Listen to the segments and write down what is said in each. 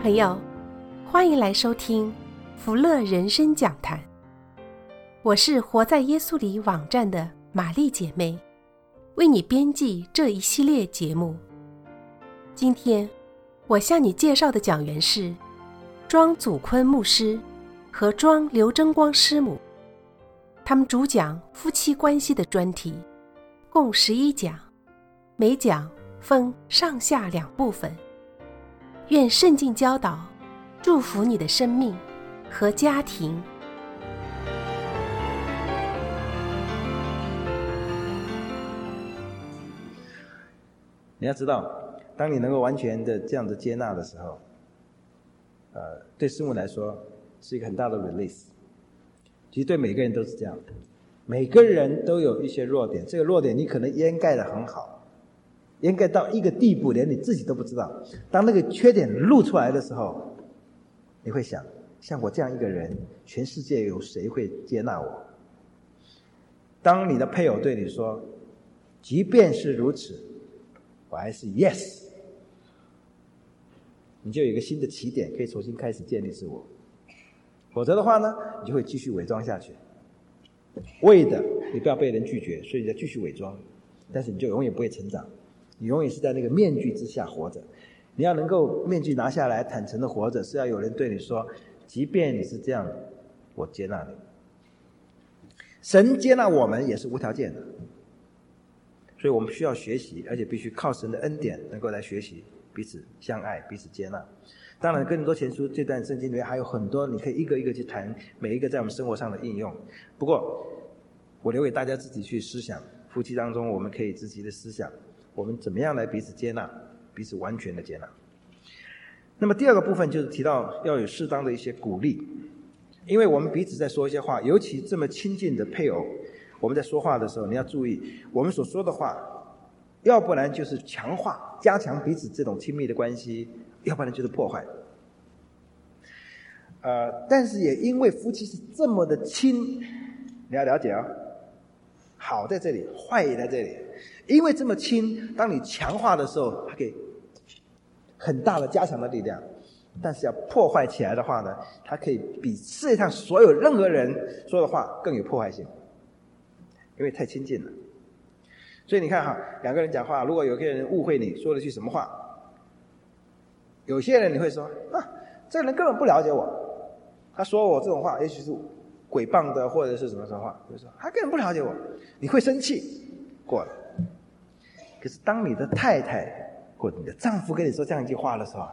朋友，欢迎来收听福乐人生讲坛。我是活在耶稣里网站的玛丽姐妹，为你编辑这一系列节目。今天我向你介绍的讲员是庄祖坤牧师和庄刘真光师母，他们主讲夫妻关系的专题，共11讲，每讲分上下2部分。愿圣经教导祝福你的生命和家庭。 你要知道，当你能够完全的这样的接纳的时候，对师母来说是一个很大的 release。其实对每个人都是这样的，每个人都有一些弱点，这个弱点你可能掩盖得很好，掩盖到一个地步连你自己都不知道。当那个缺点露出来的时候，你会想，像我这样一个人，全世界有谁会接纳我？当你的配偶对你说，即便是如此，我还是 yes， 你就有一个新的起点，可以重新开始建立自我。否则的话呢，你就会继续伪装下去，为的你不要被人拒绝，所以你要继续伪装，但是你就永远不会成长，你永远是在那个面具之下活着。你要能够面具拿下来，坦诚的活着，是要有人对你说，即便你是这样，我接纳你。神接纳我们也是无条件的，所以我们需要学习，而且必须靠神的恩典能够来学习彼此相爱，彼此接纳。当然哥林多前书这段圣经里面还有很多，你可以一个一个去谈每一个在我们生活上的应用。不过我留给大家自己去思想，夫妻当中我们可以自己的思想，我们怎么样来彼此接纳，彼此完全的接纳。那么第二个部分就是提到要有适当的一些鼓励，因为我们彼此在说一些话，尤其这么亲近的配偶，我们在说话的时候你要注意，我们所说的话要不然就是强化加强彼此这种亲密的关系，要不然就是破坏。但是也因为夫妻是这么的亲，你要了解啊，好在这里，坏也在这里。因为这么亲，当你强化的时候，它可以很大的加强的力量，但是要破坏起来的话呢，它可以比世界上所有任何人说的话更有破坏性，因为太亲近了。所以你看哈，两个人讲话，如果有个人误会你说了句什么话，有些人你会说这个人根本不了解我，他说我这种话也许是诽谤的或者是什么话，就说他根本不了解我，你会生气过了。可是当你的太太或者你的丈夫跟你说这样一句话的时候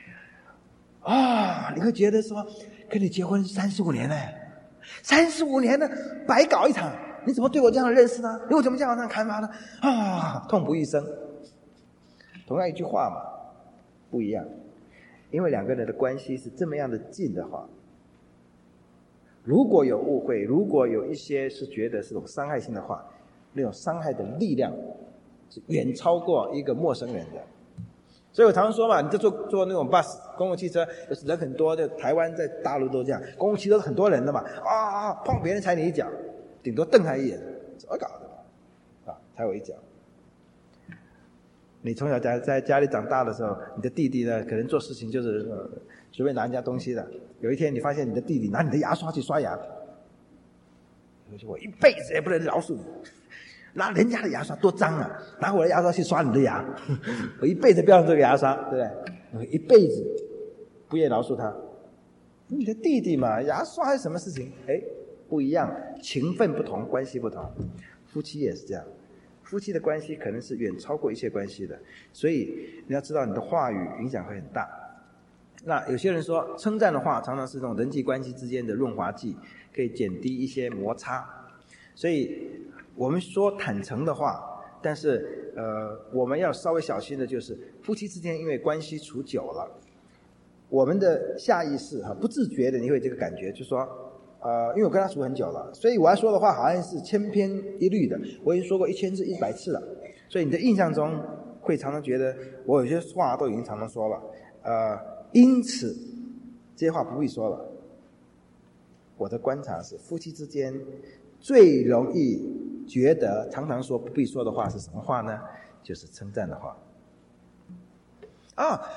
你会觉得说跟你结婚35年了，35年了，白搞一场，你怎么对我这样认识呢？你为什么这样看法呢？痛不欲生。同样一句话嘛，不一样，因为两个人的关系是这么样的近的话，如果有误会，如果有一些是觉得是种伤害性的话，那种伤害的力量是远超过一个陌生人的。所以我常常说嘛，你就坐那种 bus 公共汽车，人很多，在台湾在大陆都这样，公共汽车是很多人的嘛，碰别人踩你一脚，顶多瞪他一眼，怎么搞的踩我一脚。你从小在家里长大的时候，你的弟弟呢可能做事情就是随便拿人家东西的，有一天你发现你的弟弟拿你的牙刷去刷牙，你说我一辈子也不能饶恕你，拿人家的牙刷多脏啊，拿我的牙刷去刷你的牙，我一辈子不要用这个牙刷，对不对？我一辈子不愿饶恕他。你的弟弟嘛，牙刷是什么事情？不一样，情分不同，关系不同。夫妻也是这样，夫妻的关系可能是远超过一切关系的，所以你要知道你的话语影响会很大。那有些人说称赞的话常常是这种人际关系之间的润滑剂，可以减低一些摩擦。所以我们说坦诚的话，但是我们要稍微小心的就是夫妻之间因为关系处久了，我们的下意识不自觉的你会有这个感觉，就是说因为我跟他处很久了，所以我要说的话好像是千篇一律的，我已经说过1000次100次了，所以你的印象中会常常觉得我有些话都已经常常说了，因此这些话不必说了。我的观察是，夫妻之间最容易觉得常常说不必说的话是什么话呢？就是称赞的话。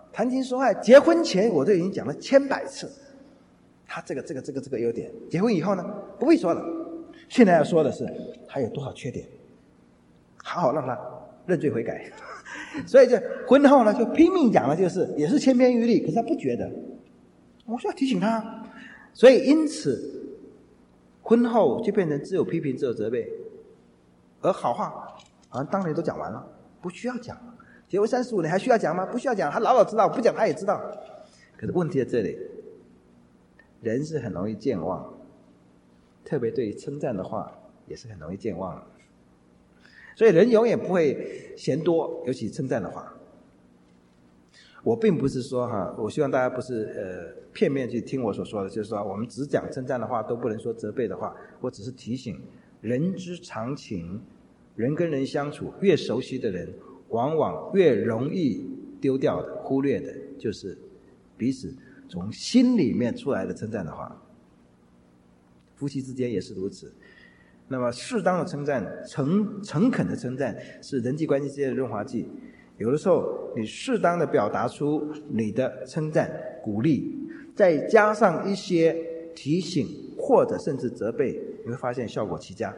谈情说爱，结婚前我都已经讲了千百次，他这个优点，结婚以后呢不必说了，现在要说的是他有多少缺点，好好让他认罪悔改。所以这婚后呢就拼命讲了，就是也是千篇一律，可是他不觉得，我需要提醒他。所以因此婚后就变成只有批评只有责备，而好话好像当年都讲完了，不需要讲了。结婚35年还需要讲吗？不需要讲，他老知道，不讲他也知道。可是问题在这里，人是很容易健忘，特别对于称赞的话也是很容易健忘。所以人永远不会嫌多，尤其称赞的话。我并不是说我希望大家不是片面去听我所说的，就是说我们只讲称赞的话，都不能说责备的话。我只是提醒，人之常情，人跟人相处，越熟悉的人，往往越容易丢掉的、忽略的，就是彼此从心里面出来的称赞的话。夫妻之间也是如此。那么适当的称赞，诚恳的称赞，是人际关系之间的润滑剂。有的时候你适当的表达出你的称赞鼓励，再加上一些提醒或者甚至责备，你会发现效果奇佳。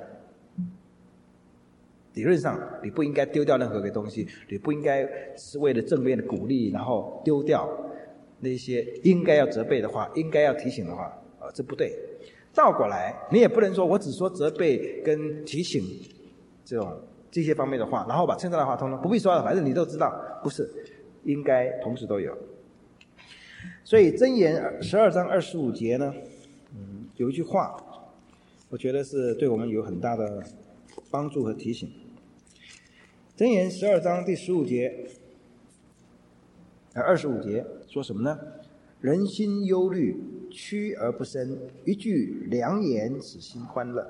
理论上你不应该丢掉任何个东西，你不应该是为了正面的鼓励然后丢掉那些应该要责备的话，应该要提醒的话，这不对。倒过来你也不能说我只说责备跟提醒这些方面的话，然后把称赞的话通通不必说了，反正你都知道，不是，应该同时都有。所以箴言12章25节呢，有一句话我觉得是对我们有很大的帮助和提醒。箴言12章第15节25节说什么呢？人心忧虑，屈而不伸，一句良言使心欢乐。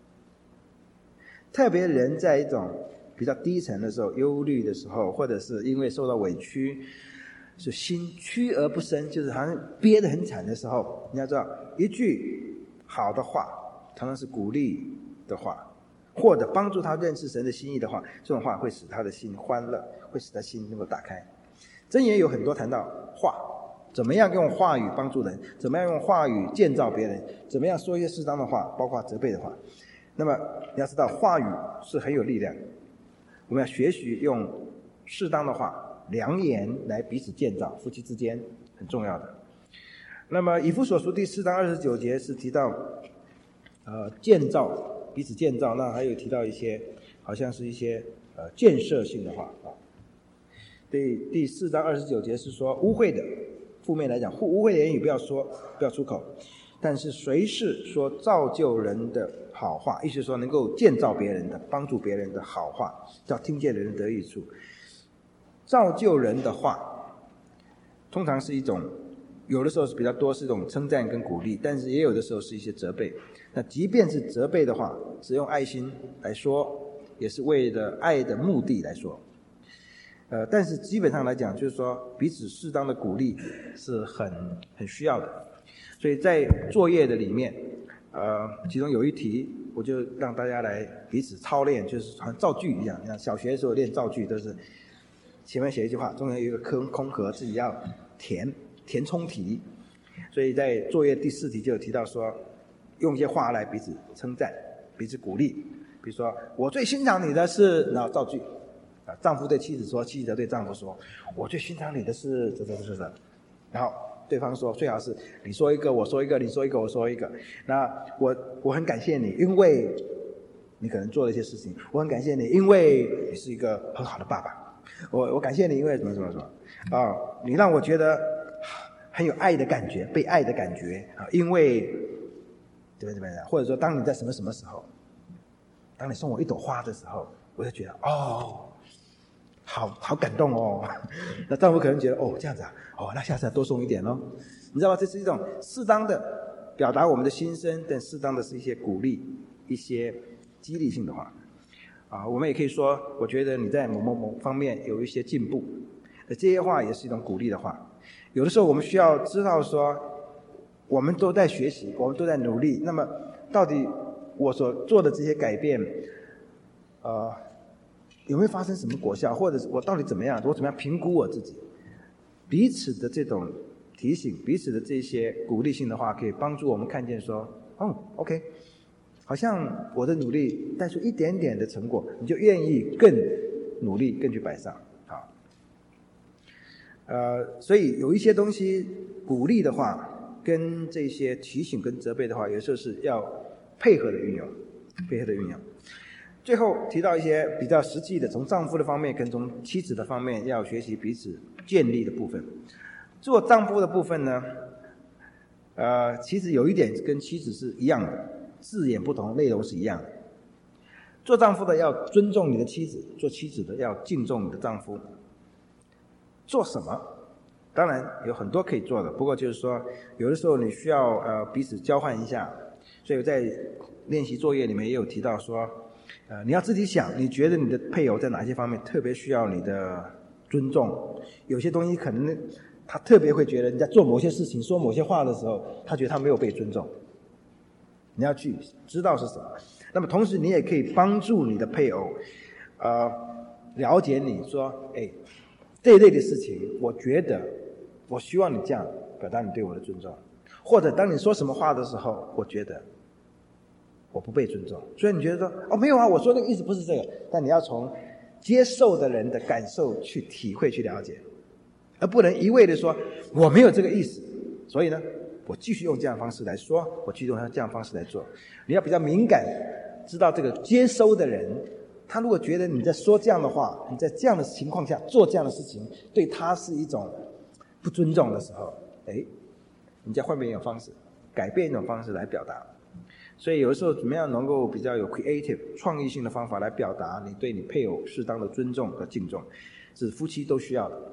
特别人在一种比较低沉的时候，忧虑的时候，或者是因为受到委屈，是心屈而不伸，就是好像憋得很惨的时候，你要知道，一句好的话常常是鼓励的话，或者帮助他认识神的心意的话，这种话会使他的心欢乐，会使他心能够打开。箴言有很多谈到话，怎么样用话语帮助人，怎么样用话语建造别人，怎么样说一些适当的话，包括责备的话。那么你要知道，话语是很有力量，我们要学习用适当的话、良言来彼此建造，夫妻之间很重要的。那么以弗所书第4章29节是提到建造，彼此建造，那还有提到一些好像是一些建设性的话第4章29节是说污秽的，负面来讲，污秽的言语不要说，不要出口，但是随时说造就人的好话，意思说能够建造别人的、帮助别人的好话，叫听见人得益处。造就人的话通常是一种，有的时候是比较多是一种称赞跟鼓励，但是也有的时候是一些责备。那即便是责备的话，只用爱心来说，也是为了爱的目的来说。但是基本上来讲，就是说彼此适当的鼓励是很需要的。所以在作业的里面，其中有一题，我就让大家来彼此操练，就是好像造句一样。你看小学的时候练造句，都是前面写一句话，中间有一个空格，自己要填充题。所以在作业第4题就有提到说，用一些话来彼此称赞、彼此鼓励。比如说，我最欣赏你的是，然后造句。丈夫对妻子说，妻子对丈夫说，我最欣赏你的是这，然后对方说，最好是你说一个，我说一个，你说一个，我说一个。那我很感谢你，因为你可能做了一些事情，我很感谢你，因为你是一个很好的爸爸。我感谢你，因为什么你让我觉得很有爱的感觉，被爱的感觉因为怎么样，或者说当你在什么时候，当你送我一朵花的时候，我就觉得好感动哦。那丈夫可能觉得这样子那下次要多送一点哦。你知道吗？这是一种适当的表达我们的心声，但适当的是一些鼓励、一些激励性的话我们也可以说，我觉得你在某方面有一些进步，这些话也是一种鼓励的话。有的时候我们需要知道说，我们都在学习，我们都在努力，那么到底我所做的这些改变有没有发生什么果效，或者是我到底怎么样，我怎么样评估我自己。 彼此的这种提醒，彼此的这些鼓励性的话，可以帮助我们看见说，OK， 好像我的努力带出一点点的成果，你就愿意更努力，更去摆上。好，所以有一些东西鼓励的话，跟这些提醒跟责备的话，有时候是要配合的运用，最后提到一些比较实际的，从丈夫的方面跟从妻子的方面要学习彼此建立的部分。做丈夫的部分呢，其实有一点跟妻子是一样的，字眼不同，内容是一样的。做丈夫的要尊重你的妻子，做妻子的要敬重你的丈夫。做什么？当然有很多可以做的，不过就是说，有的时候你需要彼此交换一下。所以我在练习作业里面也有提到说，你要自己想，你觉得你的配偶在哪些方面特别需要你的尊重？有些东西可能他特别会觉得，人家做某些事情、说某些话的时候，他觉得他没有被尊重。你要去知道是什么。那么同时，你也可以帮助你的配偶，了解你说，这一类的事情，我觉得，我希望你这样表达你对我的尊重。或者当你说什么话的时候，我觉得我不被尊重，所以你觉得说，没有啊，我说那个意思不是这个，但你要从接受的人的感受去体会、去了解，而不能一味的说我没有这个意思，所以呢，我继续用这样的方式来说，我继续用这样的方式来做。你要比较敏感，知道这个接收的人，他如果觉得你在说这样的话，你在这样的情况下做这样的事情，对他是一种不尊重的时候，你再换变一种方式，改变一种方式来表达。所以有的时候怎么样能够比较有 creative 创意性的方法来表达你对你配偶适当的尊重和敬重，是夫妻都需要的，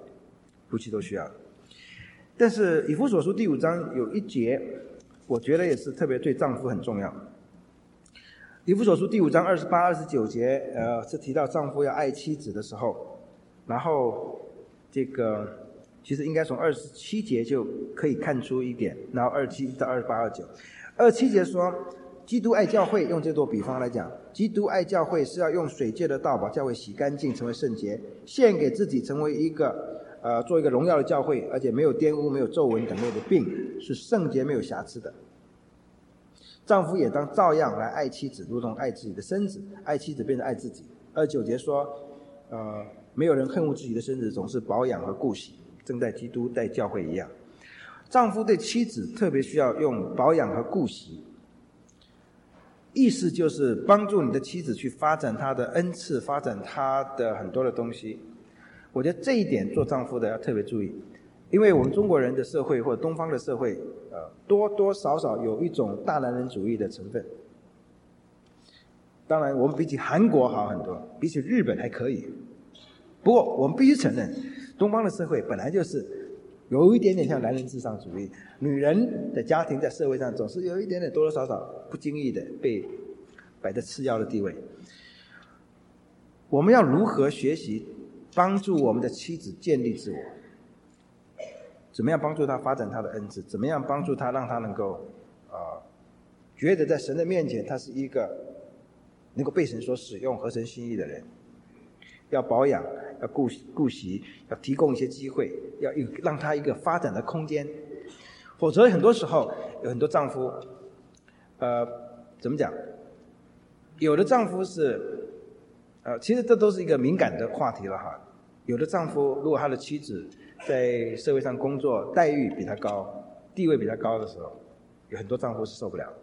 但是以弗所书第5章有一节，我觉得也是特别对丈夫很重要。以弗所书第5章28、29节，是提到丈夫要爱妻子的时候，然后这个其实应该从27节就可以看出一点，然后27到28、29。27节说，基督爱教会，用这做比方来讲，基督爱教会是要用水借的道把教会洗干净，成为圣洁，献给自己，成为一个做一个荣耀的教会，而且没有玷污、没有皱纹等类的病，是圣洁没有瑕疵的。丈夫也当照样来爱妻子，如同爱自己的身子，爱妻子变成爱自己。29节说，没有人恨恶自己的身子，总是保养和顾惜，正在基督待教会一样。丈夫对妻子特别需要用保养和顾惜，意思就是帮助你的妻子去发展她的恩赐，发展她的很多的东西。我觉得这一点做丈夫的要特别注意，因为我们中国人的社会或者东方的社会，多多少少有一种大男人主义的成分。当然我们比起韩国好很多，比起日本还可以，不过我们必须承认，东方的社会本来就是有一点点像男人至上主义，女人的家庭在社会上总是有一点点多多少少不经意的被摆在次要的地位。我们要如何学习帮助我们的妻子建立自我？怎么样帮助她发展她的恩赐？怎么样帮助她让她能够觉得在神的面前她是一个能够被神所使用、合神心意的人？要保养，要顾惜，要提供一些机会，要让她一个发展的空间。否则很多时候有很多丈夫怎么讲，有的丈夫是其实这都是一个敏感的话题了哈。有的丈夫如果他的妻子在社会上工作待遇比他高，地位比他高的时候，有很多丈夫是受不了，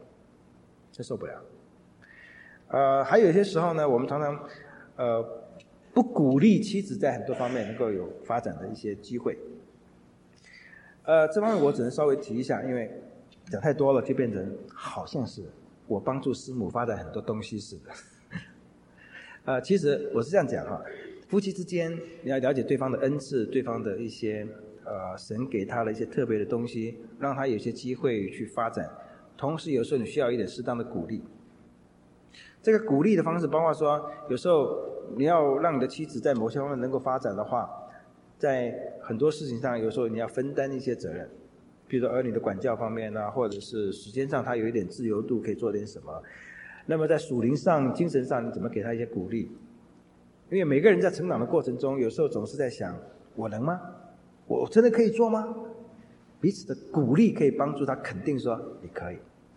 还有一些时候呢，我们常常不鼓励妻子在很多方面能够有发展的一些机会。这方面我只能稍微提一下，因为讲太多了就变成好像是我帮助师母发展很多东西似的。其实我是这样讲哈，夫妻之间你要了解对方的恩赐，对方的一些神给他的一些特别的东西，让他有些机会去发展。同时有时候你需要一点适当的鼓励。这个鼓励的方式包括说，有时候你要让你的妻子在某些方面能够发展的话，在很多事情上有时候你要分担一些责任，比如说儿女的管教方面啊，或者是时间上他有一点自由度可以做点什么。那么在属灵上、精神上你怎么给他一些鼓励？因为每个人在成长的过程中，有时候总是在想我能吗？ 我真的可以做吗？彼此的鼓励可以帮助他肯定说你可以。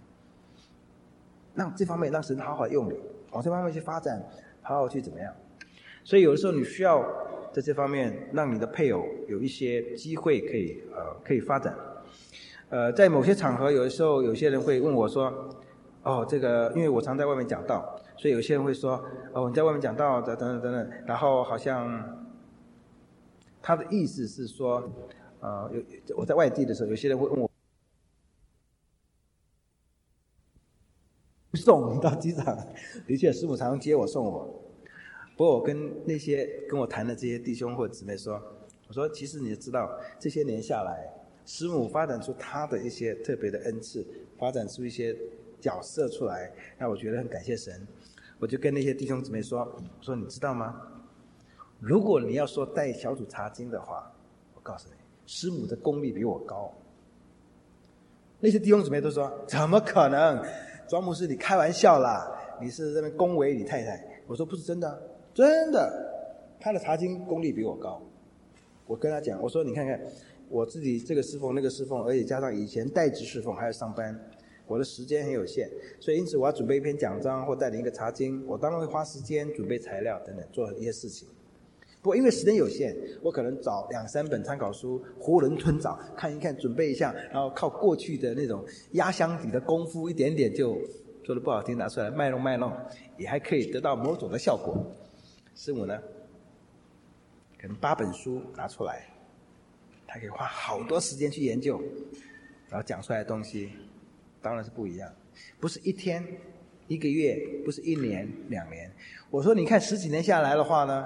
让这方面让神好好用你，往这方面去发展，好好去怎么样。所以有的时候你需要在这方面让你的配偶有一些机会可以发展。在某些场合，有的时候有些人会问我说，这个因为我常在外面讲道，所以有些人会说，你在外面讲道等等等等，然后好像他的意思是说，我在外地的时候，有些人会问我，送你到机场，的确师母常常接我送我。不过我跟那些跟我谈的这些弟兄或姊妹说，我说其实你知道，这些年下来，师母发展出他的一些特别的恩赐，发展出一些角色出来，那我觉得很感谢神。我就跟那些弟兄姊妹说，我说你知道吗？如果你要说带小组查经的话，我告诉你，师母的功力比我高。那些弟兄姊妹都说怎么可能？庄牧师你开玩笑啦，你是在那边恭维你太太。我说不是真的，真的，他的查经功力比我高。我跟他讲，我说你看看我自己这个侍奉那个侍奉，而且加上以前代职侍奉还要上班，我的时间很有限，所以因此我要准备一篇讲章或带领一个查经，我当然会花时间准备材料等等做一些事情。不过因为时间有限，我可能找2-3本参考书，囫囵吞枣看一看，准备一下，然后靠过去的那种压箱底的功夫，一点点就说的不好听拿出来卖弄，也还可以得到某种的效果。师母呢，可能8本书拿出来，他可以花好多时间去研究，然后讲出来的东西当然是不一样，不是1天1个月，不是1年2年。我说你看10几年下来的话呢，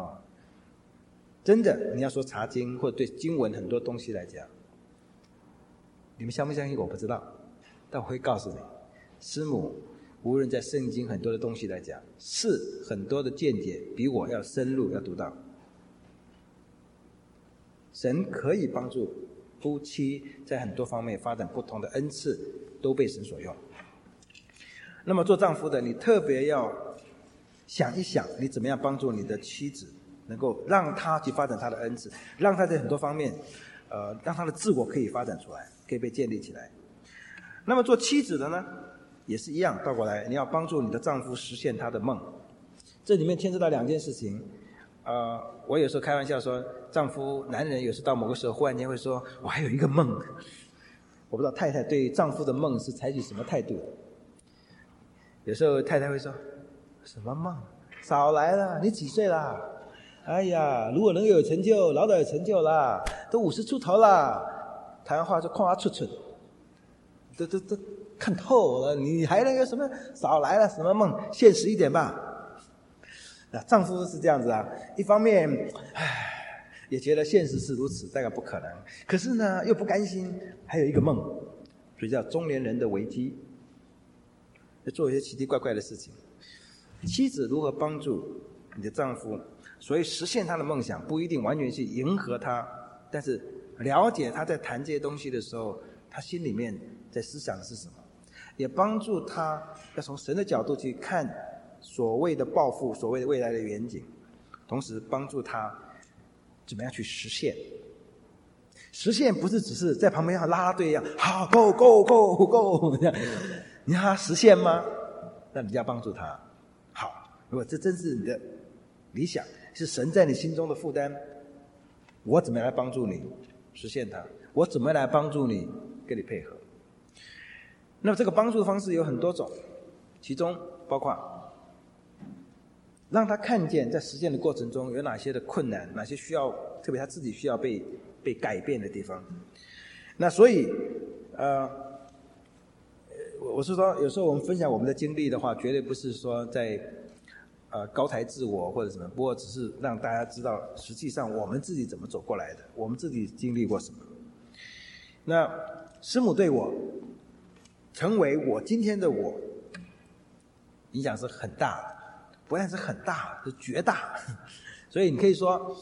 真的你要说查经或者对经文很多东西来讲，你们相不相信我不知道，但我会告诉你，师母无论在圣经很多的东西来讲，是很多的见解比我要深入要读到。神可以帮助夫妻在很多方面发展不同的恩赐，都被神所用。那么做丈夫的，你特别要想一想，你怎么样帮助你的妻子，能够让她去发展她的恩赐，让她在很多方面让她的自我可以发展出来，可以被建立起来。那么做妻子的呢，也是一样，倒过来，你要帮助你的丈夫实现他的梦。这里面牵涉到2件事情。我有时候开玩笑说，男人有时到某个时候忽然间会说，我还有一个梦。我不知道太太对丈夫的梦是采取什么态度的。有时候太太会说，什么梦？少来了，你几岁啦？哎呀，如果能有成就，老早有成就啦，都50出头啦。台湾话说看我出出，都看透了，你还能有什么？少来了，什么梦？现实一点吧。丈夫是这样子啊，一方面也觉得现实是如此，大概不可能，可是呢又不甘心，还有一个梦，所以叫中年人的危机，就做一些奇奇怪怪的事情。妻子如何帮助你的丈夫，所以实现他的梦想，不一定完全去迎合他，但是了解他在谈这些东西的时候，他心里面在思想的是什么，也帮助他要从神的角度去看所谓的抱负，所谓的未来的远景，同时帮助他怎么样去实现。实现不是只是在旁边像拉拉队一样，好 go go go go 这样，你让他实现吗？那你就要帮助他。好，如果这真是你的理想，是神在你心中的负担，我怎么样来帮助你实现它？我怎么样来帮助你跟你配合？那么这个帮助的方式有很多种，其中包括让他看见在实践的过程中有哪些的困难，哪些需要，特别他自己需要被改变的地方。那所以我是说，有时候我们分享我们的经历的话，绝对不是说在高抬自我或者什么，不过只是让大家知道实际上我们自己怎么走过来的，我们自己经历过什么。那师母对我成为我今天的我影响是很大的，不但是很大，是绝大。所以你可以说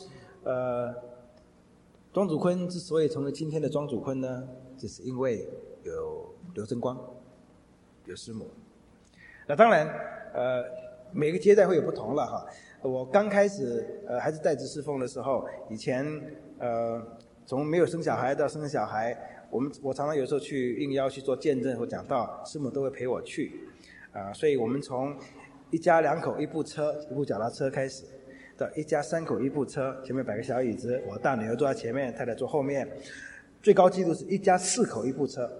庄主坤之所以成为今天的庄主坤呢，就是因为有刘真光，有师母。那当然每个阶段会有不同了哈。我刚开始还是在职侍奉的时候，以前从没有生小孩到生小孩，我常常有时候去应邀去做见证或讲道，师母都会陪我去所以我们从一家2口一部车一部脚踏车开始，到一家3口一部车，前面摆个小椅子，我大女儿坐在前面，太太坐后面，最高纪录是一家4口一部车，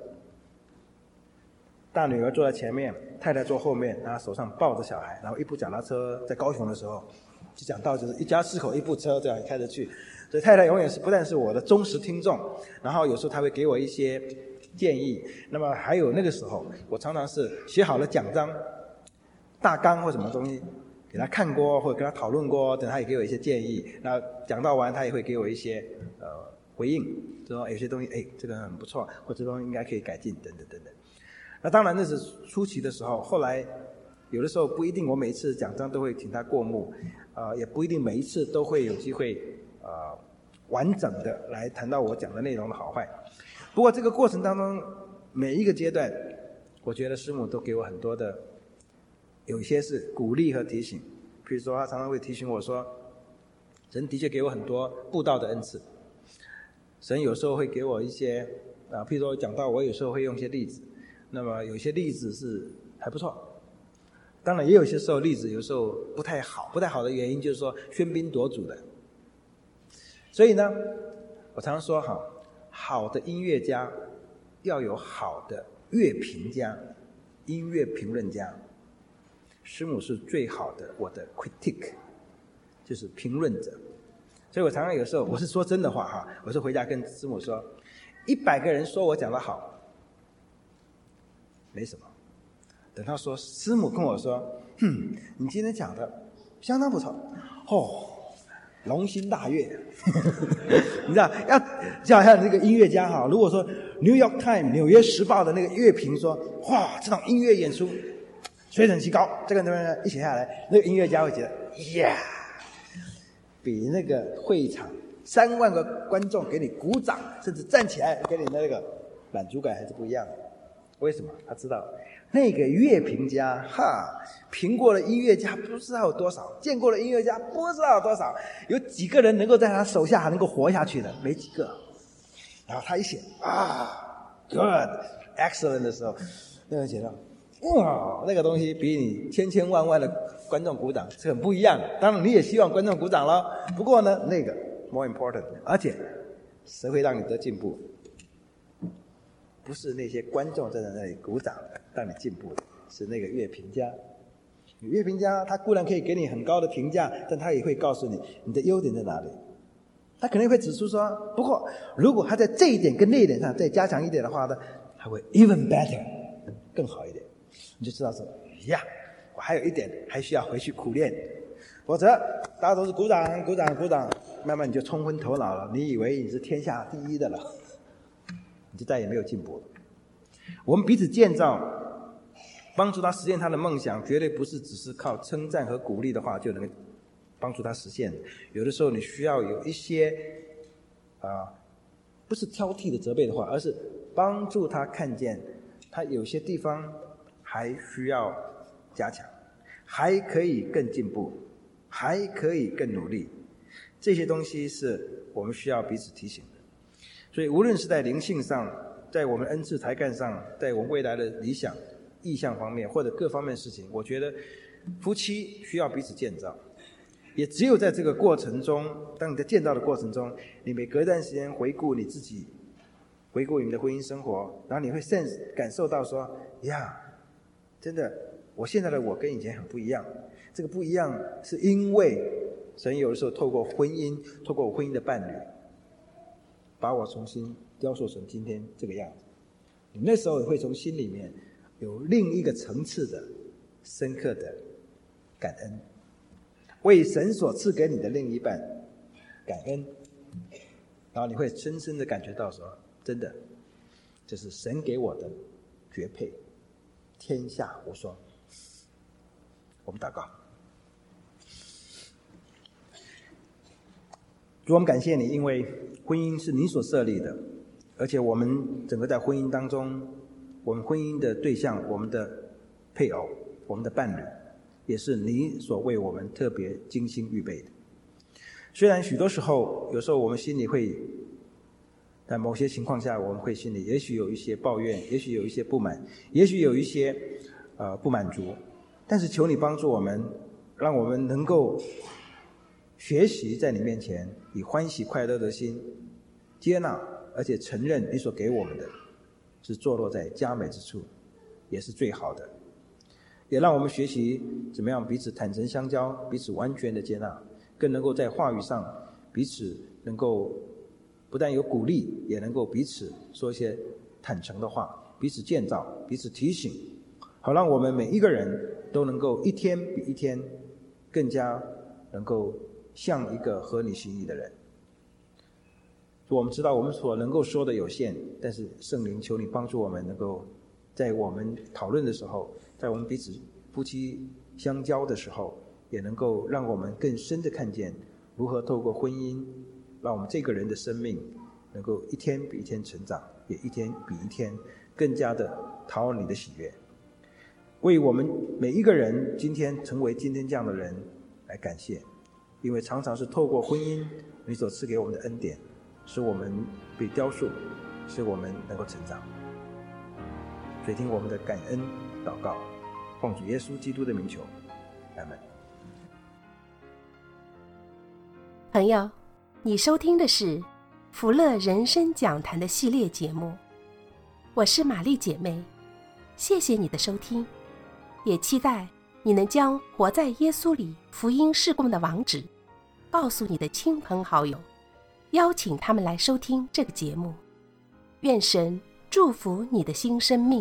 大女儿坐在前面，太太坐后面，然后手上抱着小孩，然后一部脚踏车。在高雄的时候就讲到就是一家4口一部车这样开着去，所以太太永远是不但是我的忠实听众，然后有时候她会给我一些建议。那么还有那个时候我常常是写好了奖章大纲或什么东西给她看过或者跟她讨论过，等她也给我一些建议，然后讲到完她也会给我一些回应，就说有些东西这个很不错，或者这东西应该可以改进等等等等。那当然那是初期的时候，后来有的时候不一定我每一次讲章都会请他过目，也不一定每一次都会有机会完整的来谈到我讲的内容的好坏。不过这个过程当中每一个阶段，我觉得师母都给我很多的，有一些是鼓励和提醒。比如说他常常会提醒我说，神的确给我很多布道的恩赐，神有时候会给我一些譬如说讲到我有时候会用一些例子，那么有些例子是还不错，当然也有些时候例子有时候不太好，不太好的原因就是说喧宾夺主的。所以呢我常常说好的音乐家要有好的乐评家，音乐评论家。师母是最好的我的 critic， 就是评论者。所以我常常有时候我是说真的话我是回家跟师母说，100个人说我讲得好没什么，等他说师母跟我说你今天讲的相当不错龙心大悦你知道就好像那个音乐家如果说 New York Times 纽约时报的那个乐评说哇这场音乐演出水准极高，这个人一写下来，那个音乐家会觉得比那个会场3万个观众给你鼓掌甚至站起来给你的那个满足感还是不一样的。为什么？他知道那个乐评家评过的音乐家不知道有多少，见过的音乐家不知道有多少，有几个人能够在他手下还能够活下去的，没几个。然后他一写good excellent 的时候，那个人觉得哇那个东西比你千万万的观众鼓掌是很不一样的。当然你也希望观众鼓掌了，不过呢那个 more important， 而且谁会让你得进步？不是那些观众在那里鼓掌让你进步的，是那个乐评家。乐评家他固然可以给你很高的评价，但他也会告诉你你的优点在哪里。他可能会指出说，不过如果他在这一点跟那一点上再加强一点的话呢，他会 even better 更好一点。你就知道说我还有一点还需要回去苦练，否则大家都是鼓掌鼓掌鼓掌，慢慢你就冲昏头脑了，你以为你是天下第一的了，你就再也没有进步了。我们彼此建造，帮助他实现他的梦想，绝对不是只是靠称赞和鼓励的话就能帮助他实现。有的时候你需要有一些不是挑剔的责备的话，而是帮助他看见他有些地方还需要加强，还可以更进步，还可以更努力。这些东西是我们需要彼此提醒的。所以无论是在灵性上，在我们恩赐才干上，在我们未来的理想意向方面，或者各方面的事情，我觉得夫妻需要彼此建造。也只有在这个过程中，当你在建造的过程中，你每隔一段时间回顾你自己，回顾你们的婚姻生活，然后你会感受到说真的我现在的我跟以前很不一样。这个不一样是因为神有的时候透过婚姻，透过我婚姻的伴侣，把我重新雕塑成今天这个样子。你那时候会从心里面有另一个层次的深刻的感恩，为神所赐给你的另一半感恩，然后你会深深的感觉到说，真的这是神给我的绝配，天下无双。我们祷告。主，我们感谢你，因为婚姻是你所设立的，而且我们整个在婚姻当中，我们婚姻的对象，我们的配偶，我们的伴侣，也是你所为我们特别精心预备的。虽然许多时候，有时候我们心里会但某些情况下，我们会心里也许有一些抱怨，也许有一些不满，也许有一些不满足。但是求你帮助我们，让我们能够学习在你面前以欢喜快乐的心接纳，而且承认你所给我们的是坐落在佳美之处，也是最好的。也让我们学习怎么样彼此坦诚相交，彼此完全的接纳，更能够在话语上彼此能够不但有鼓励，也能够彼此说一些坦诚的话，彼此建造，彼此提醒，好让我们每一个人都能够一天比一天更加能够像一个合你心意的人。我们知道我们所能够说的有限，但是圣灵求你帮助我们，能够在我们讨论的时候，在我们彼此夫妻相交的时候，也能够让我们更深的看见如何透过婚姻，让我们这个人的生命能够一天比一天成长，也一天比一天更加的讨你的喜悦。为我们每一个人今天成为今天这样的人来感谢，因为常常是透过婚姻你所赐给我们的恩典，使我们被雕塑，使我们能够成长。所以听我们的感恩祷告，奉主耶稣基督的名求，阿们。 朋友，你收听的是福乐人生讲坛的系列节目，我是玛丽姐妹，谢谢你的收听，也期待你能将活在耶稣里福音事工的网址告诉你的亲朋好友，邀请他们来收听这个节目。愿神祝福你的新生命。